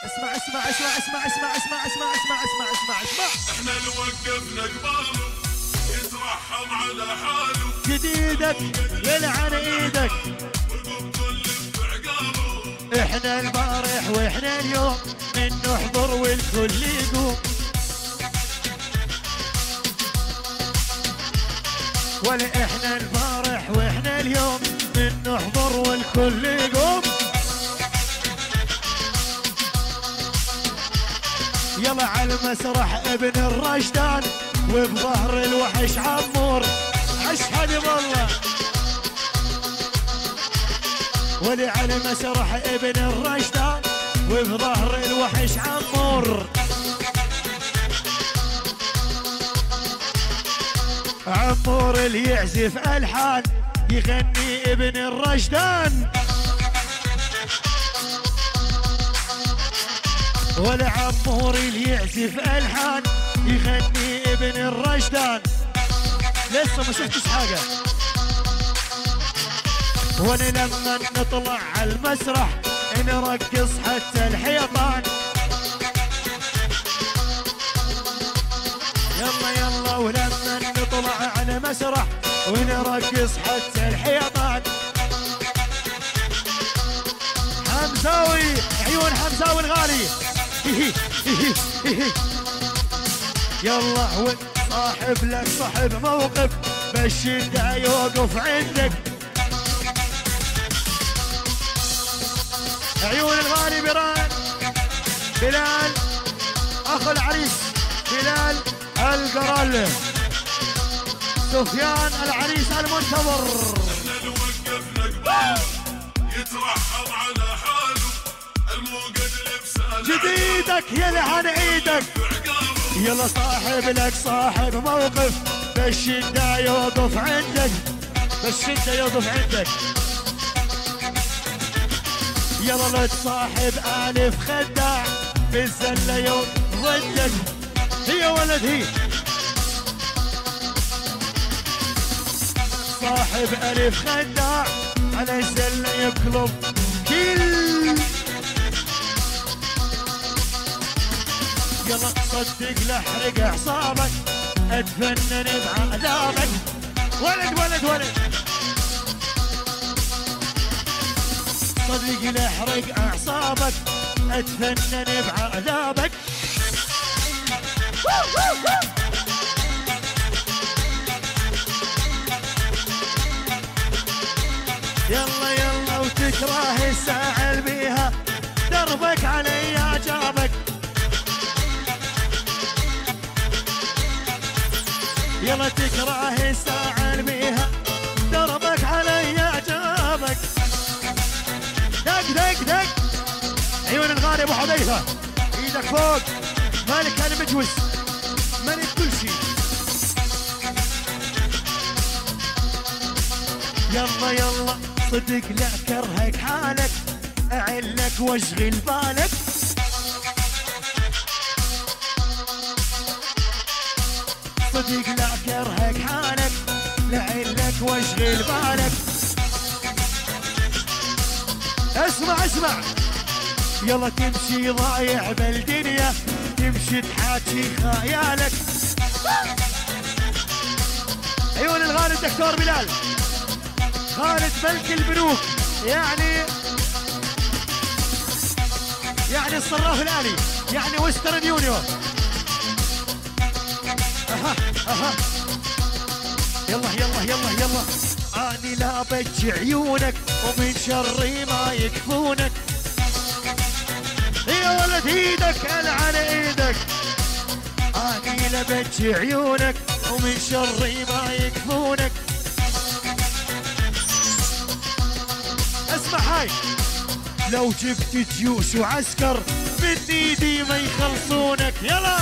اسمع اسمع اسمع اسمع اسمع اسمع اسمع اسمع اسمع اسمع اسمع. احنا اللي وقفنا قباله يترحم على حاله. جديدك يلعن ايدك وقبته اللي بعقاله. احنا البارح واحنا اليوم من نحضر والكل يقوم. ولا احنا البارح واحنا اليوم من نحضر والكل يقوم. يلا على المسرح ابن الرشدان وبظهر الوحش عمور. اشهد بالله. ولي على المسرح ابن الرشدان وبظهر الوحش عمور. عمور اللي يعزف الحان يغني ابن الرشدان. ولا عمور اللي يعزف الحان يغني ابن الرشدان. لسه ما شفتش حاجه. وانا لما نطلع على المسرح نرقص حتى الحيطان. يلا يلا ولما نطلع على مسرح ونرقص حتى الحيطان. حمزاوي عيون حمزاوي الغالي. يلا صاحب لك صاحب موقف بالشدة يوقف عندك. عيون الغالي بلال اخو العريس بلال القرال. سفيان العريس المنتظر. احنا اللي وقفنا قباله يترحم على حاله. الموقد لبسه جديدك يلعن ايدك. يلا صاحب لك صاحب موقف بالشدة يوقف عندك. بالشدة يوقف عندك. يلا لا تصاحب الف خداع بالزلة يوم ضدك. هي ولد هي صاحب الف خداع على الزلة يقلب كل. يلا صدق لحرق اعصابك اتفنن بعذابك. ولد ولد ولد صدق لحرق اعصابك اتفنن بعذابك. يلا يلا وتكره الساعة اللي بيها دربك علي جابك. يلا تكره الساعة اللي بيها دربك علي جابك. دق دق دق عيون الغالي ابو حذيفه ايدك فوق. مالك المجوس مالك كل شيء. يلا يلا صدق لا كرهك حالك اعلك واشغل بالك. صدق لا كرهك حالك لعلك واشغل بالك. اسمع اسمع يلا تمشي ضايع بالدنيا تمشي تحاكي خيالك. عيون الغالي الدكتور بلال خالد ملك البنوك يعني الصراف الآلي يعني وسترن يونيون. اها اها يلا يلا يلا يلا. اني لا بج عيونك ومن شري ما يكفونك. يا ولد ايدك العن ايدك. اني لا بج عيونك ومن شري ما يكفونك. اسمع هاي لو جبت جيوش وعسكر من ايدي ما يخلصونك. يلا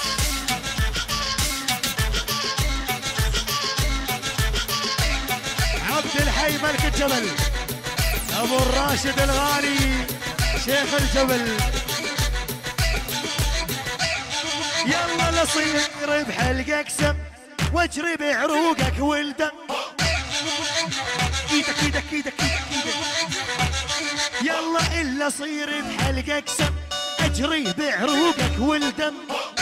عبد الحي ملك الجبل ابو الراشد الغالي شيخ الجبل. يلا لصير بحلق اقسم واجري بعروقك ولدم. ايدك ايدك ايدك ايدك ايدك. يلا الا صير بحلق اقسم اجري بعروقك والدم.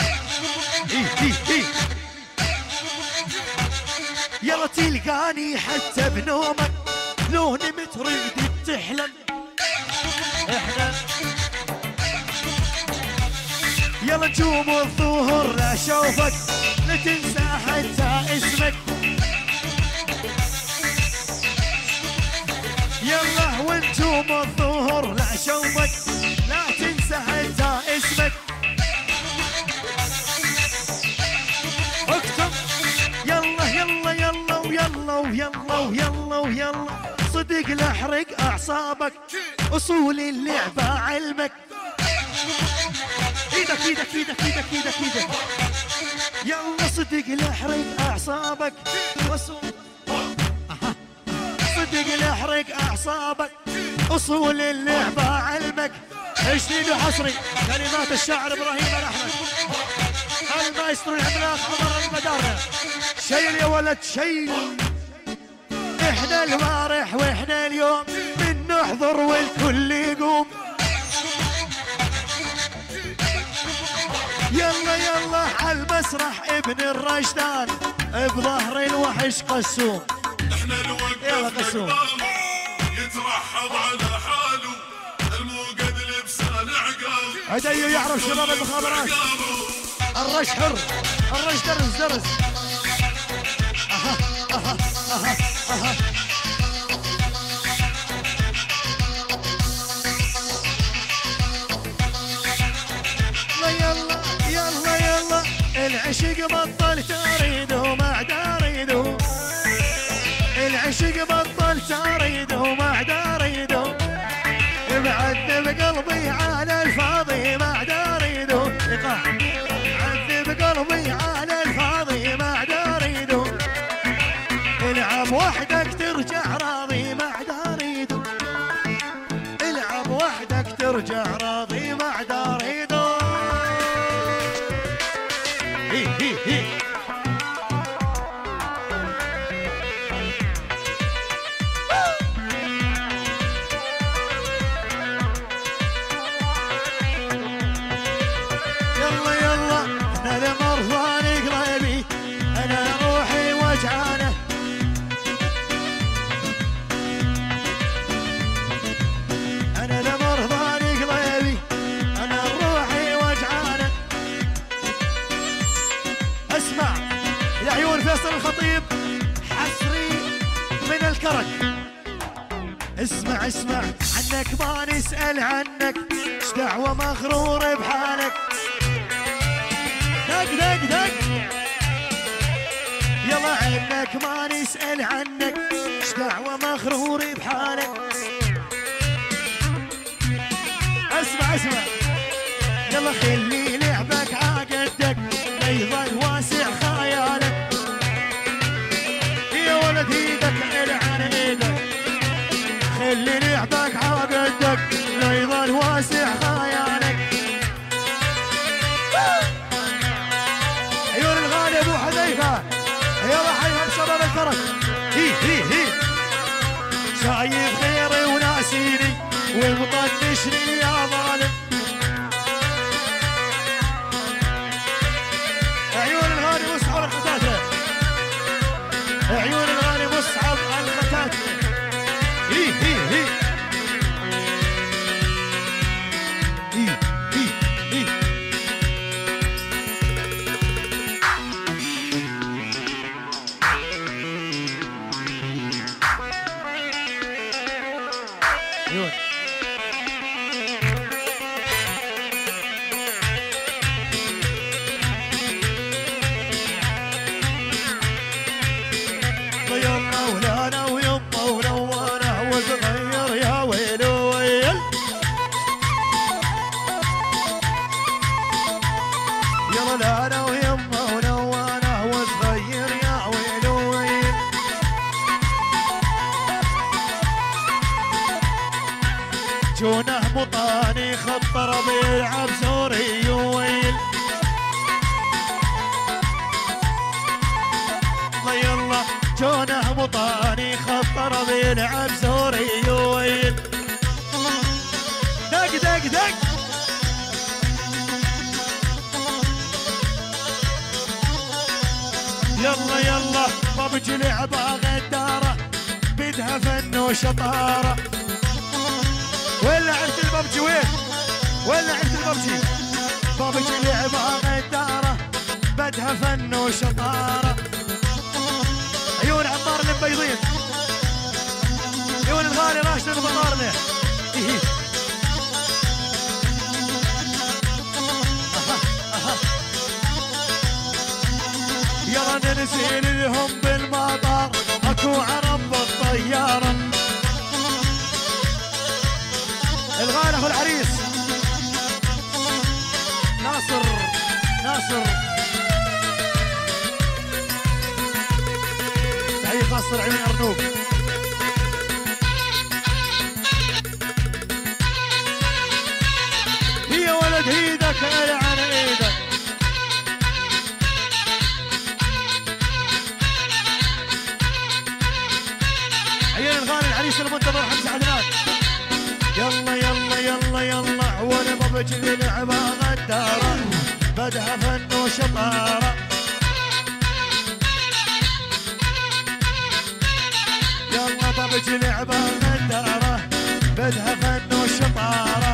يلا تلقاني حتى بنومك لو نمت ردت تحلم. احنا يلا نجوم الظهر اشوفك لا تنسى حتى اسمك. يلا ونجوم الظهر لا اشوفك لا تنسى حتى اسمك. اكتب يلا يلا يلا ويلا ويلا ويلا ويلا صدق لاحرق اعصابك اصول اللعبة علمك. ايدك ايدك ايدك ايدك ايدك ايدك يلا صدق لاحرق اعصابك اصول صدق لاحرق اعصابك اصول اللعبة علمك. جديد وحصري كلمات الشاعر ابراهيم الاحمد المايسترو العملاق عمر المدارة. شيل يا ولد شيل. احنا البارح واحنا اليوم من نحضر والكل يقوم. يلا يلا عالمسرح ابن الرشدان بظهر الوحش قسوم. احنا الوقت قسوم يترحب على حاله الموقد لبسان عقاب. هديو يعرف شباب المخابرات. الرش حر الرش درس درس. اها اها اها اها يلا يلا يلا العشق بطل تريد وما عاد اريد. العشق بطل تريد وما عاد اريد. معذب قلبي على الفاضي ما عاد اريد. معذب قلبي على الفاضي ما عاد اريد. العب وحدك ترجع راضي ما عاد اريد. العب وحدك ترجع راضي ما عاد اريد. يلا يلا انا مرضاني قلبي انا روحي وجعانه. انا مرضاني قلبي انا روحي وجعانه. اسمع يا عيون فيصل الخطيب حصري من الكرك. اسمع اسمع عنك ما نسأل عنك ايش دعوة مغرور بحالك. دق دق دق يلا عنك ما نسأل عنك ايش دعوة مغرور بحالك. اسمع اسمع يلا خلي لعبك عقدك لا يظل واسع خيالك. يا ولد ايدك العن ايدك خلي لعبك عقدك لا يظل واسع خيالك. عيون الغالي ابو حذيفه يلا حيهم شباب الكرك. هي شايف غيري وناسيني ومطنشني يا ظالم. عيون الغالي مصعب الختاتة عيون الغالي مصعب الختاتة. هي عيون يلا ولانا ويما ونوانا وصغير يا ويل ويل. يلا لانا ويما ونوانا وصغير يا ويل ويل. جونه مطاني خطر بيلعب سوري ويل. يلا جونه مطاني خطر بيلعب سوري ويل. دق دق دق يلا يلا ببج لعبة غدارة بدها فن وشطارة. وين لعبت الببجي وين؟ وين لعبت الببجي؟ ببج لعبة غدارة بدها فن وشطارة. عيون عمار البيضين، عيون الغالي راشد بطارنا. يلا ننزل لهم بالمطار اكو عرب بالطيارة. الغالي اخو العريس ناصر تحية خاصة لعيون ارنوب. هي ولد ايدك العن ايدك. عيون الغالي العريس المنتظر حمزة عدنان. يلا يلا يلا يلا وانا ببج لعبة غدارة بدها فن وشطارة. يلا ببج لعبة غدارة بدها فن وشطارة.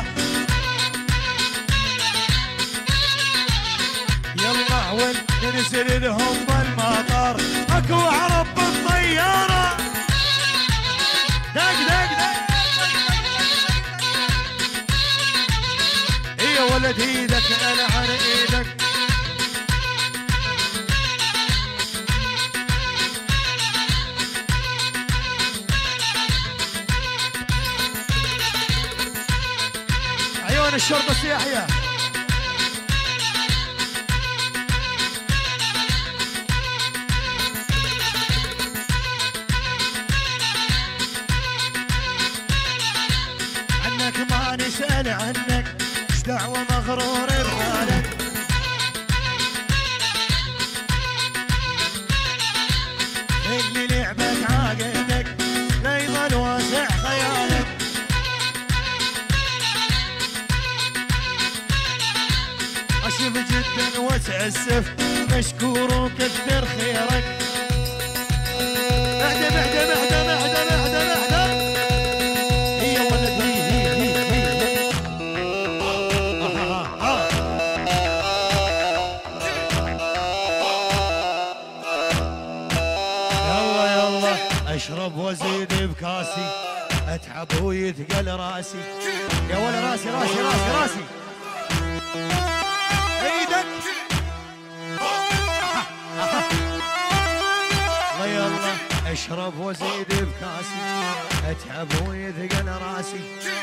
يلا وين ننزل لهم بالمطار اكو عرب بالطيارة. دق دق دق يا ولد ايدك انا على ايدك. عيون الشرطة السياحية. عنك ما نسأل عنك دعوة مغرور بحالك. اللي لعبك عاقلك لا يظل واسع خيالك. اشوف جدا واتأسف مشكور وكثر خيرك. اعدم اعدم اعدم اعدم اعدم اعدم. هي ولد اشرب وازيد بكاسي اتعب ويثقل راسي. يا ولا راسي راسي راسي راسي ايدك. يلا اشرب وازيد بكاسي اتعب ويثقل راسي.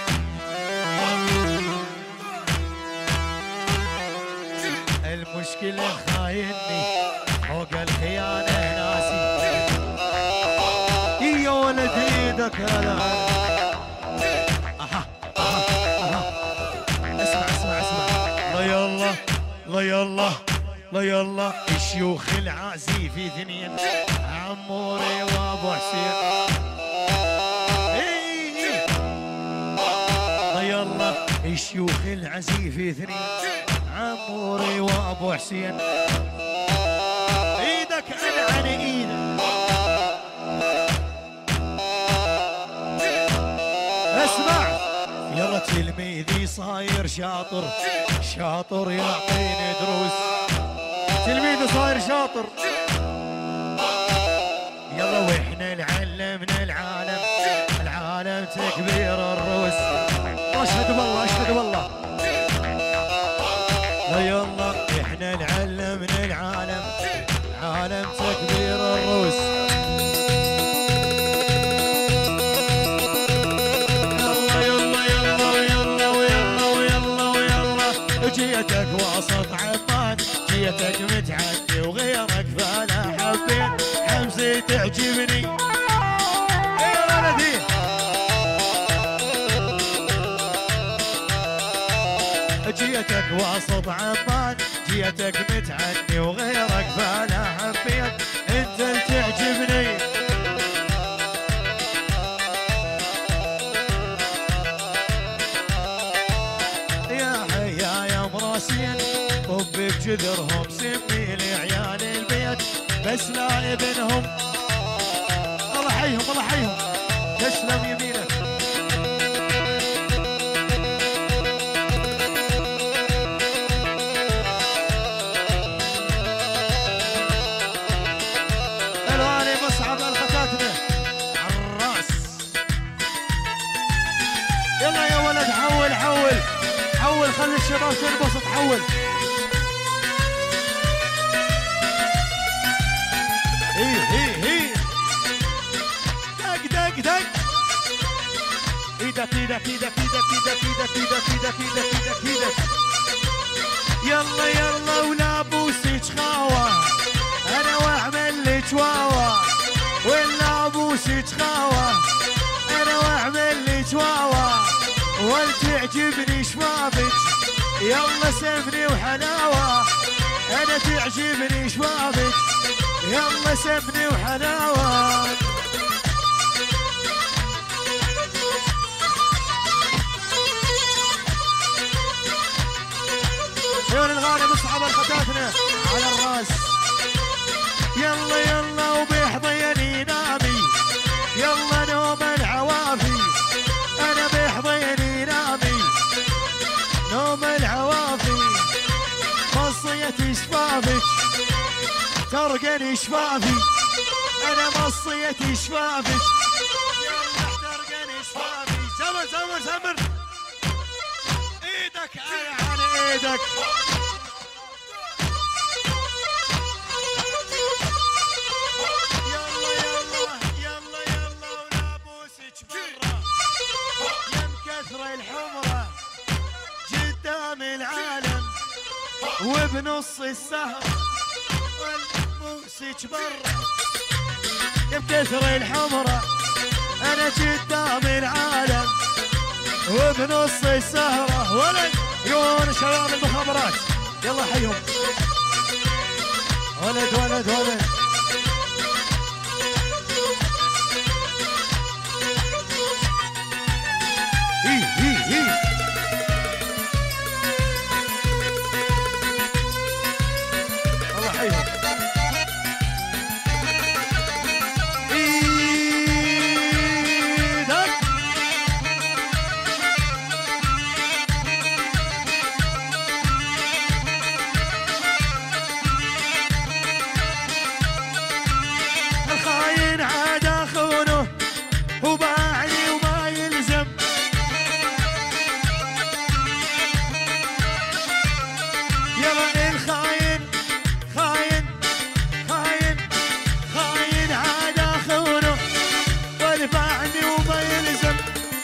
المشكلة خايني فوق الخيانة ناسي. يا ولد ايدك هلا. اسمع اسمع اسمع. لا يلا لا يلا لا يلا الشيوخ العازي في اثنين عموري وابو حسين. لا يلا الشيوخ العزي في اثنين عموري وابو حسين. ايدك عن ايدك. اسمع يلا تلميذي صاير شاطر شاطر يعطيني دروس. تلميذي صاير شاطر. يلا واحنا نعلمنا العالم العالم تكبير الروس. اشهد بالله اشهد بالله. لا يلا احنا نعلمنا العالم عالم تكبير الروس. جيتك وسط عطان جيتك متعدي وغيرك فلا حبيت حمزي تعجبني. يا ولدي جيتك وسط عطان جيتك متعدي وغيرك فلا حبيت انت اللي تعجبني. طب بجذرهم سمي لعيال البيت بس لا ابنهم. الله حيهم الله حيهم، تسلم يمينك. الوالي مصعب الختاتمه عالراس. يلا يا ولد حول حول حول، خلي الشباب تنبسط، حول. هي دق دق دق، ايدك ايدك ايدك ايدك ايدك ايدك ايدك ايدك ايدك ايدك ايدك. يلا يلا ولا بوسك خاوة، انا واعمل لك واوا، ولا بوسك خاوة انا واعمل لك واوا، ولتعجبني شبابك يلا سمني وحلاوة، انا تعجبني شبابك يلا سمني وحلاوة. عيون الغالي مصعب الختاتنا على الراس. يلا يلا وبيحضيني نامي، يلا نوم العوافي، انا بيحضيني نامي نوم العوافي، مصية شفافك ترقني شفافي، انا مصية شفافك يلا ترقني شفافي. زمر زمر زمر ايدك على ايدك. يلا يلا يلا يلا ونابوسك برا، يم كثر الحمرة قدام العالم، وبنص السهر ونبوسك برا، يم كثر الحمرة انا قدام العالم، وبنص السهرة. ولد يون شباب المخابرات يلا حيهم. ولد ولد ولد هي الله حيهم. الخاين عاد اخونه وباعني وما يلزم، يلا الخاين خاين خاين خاين عاد اخونه والباعني وما يلزم،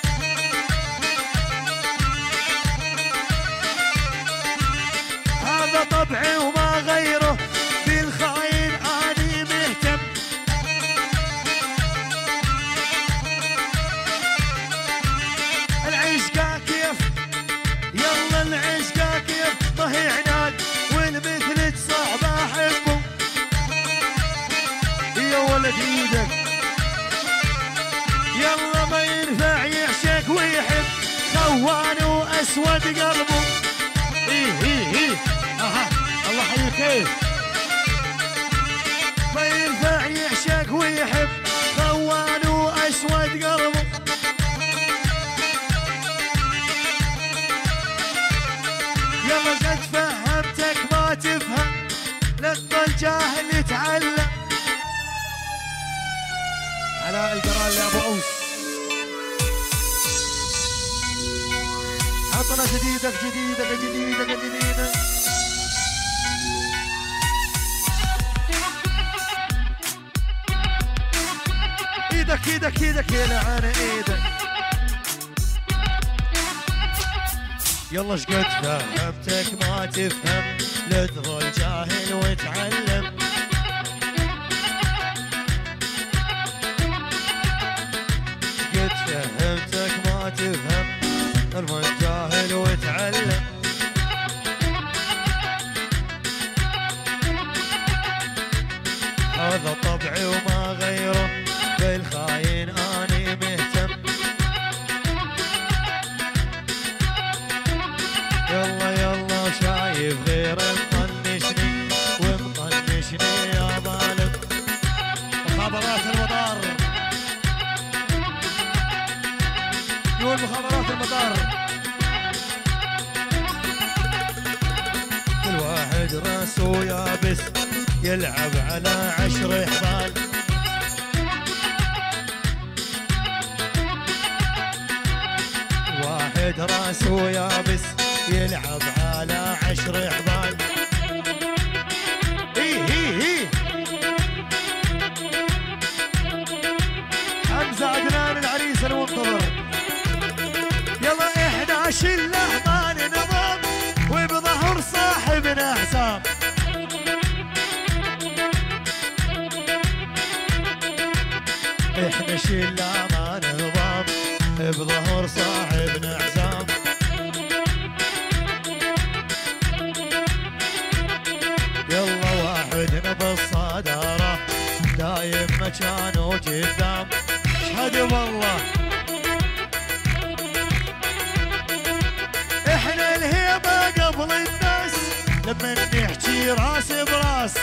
هذا طبعي وما غيره، بالخاين اني مهتم. العشقة كيف يلا العشقة كيف، ما هي عناد والمثلك صعب احبه. يا ولد ايدك يلا ما ينفع يعشق ويحب، خوان واسود قلبه. هي اها الله يحييك. ما ينفع يعشق ويحب، خوان واسود قلبه. يلا قد فهمتك ما تفهم، لا تضل جاهل يتعلم. علاء القرال لابو اوس. عطنا جديدك جديدك جديدك جديدك. ايدك ايدك ايدك يا لعانة ايدك. يلا شقد فهمتك ما تفهم، لا تظل جاهل وتعلم. شقد فهمتك ما تفهم، ارمى جاهل وتعلم. هذا طبعي وما غيره، بالخاين اني مهتم. يلا يلا شايف غير مطنشني ومطنشني يا ظالم. راسه يابس يلعب على 10 حبال. واحد راسه يابس يلعب على 10 حبال. حمزة عدنان العريس المنتظر. يلا 11 اللحظان نظام وبظهر صاحبنا حسام. احنا شلة نظام بظهر صاحبنا حسام. يلا واحدنا بالصدارة دايم مكانه قدام. اشهد والله احنا الهيبة قبل الناس لما نحكي راس براس.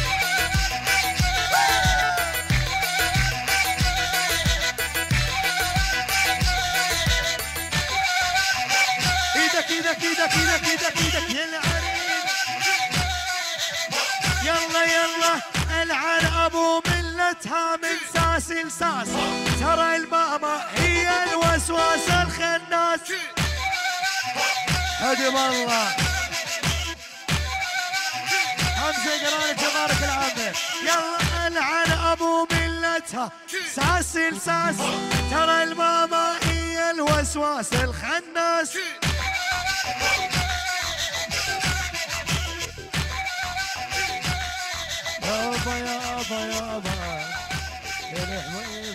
ايدك ايدك ايدك ايدك ايدك ايدك يا العريس. يلا يلا العن ابو ملتها من ساس لساس. ترى الماما هي الوسواس الخناس. هدي والله حمزة قراني تبارك العامة. يلا العن ابو ملتها ساس لساس. ترى الماما هي الوسواس الخناس. يابا يابا يابا يا الحبيب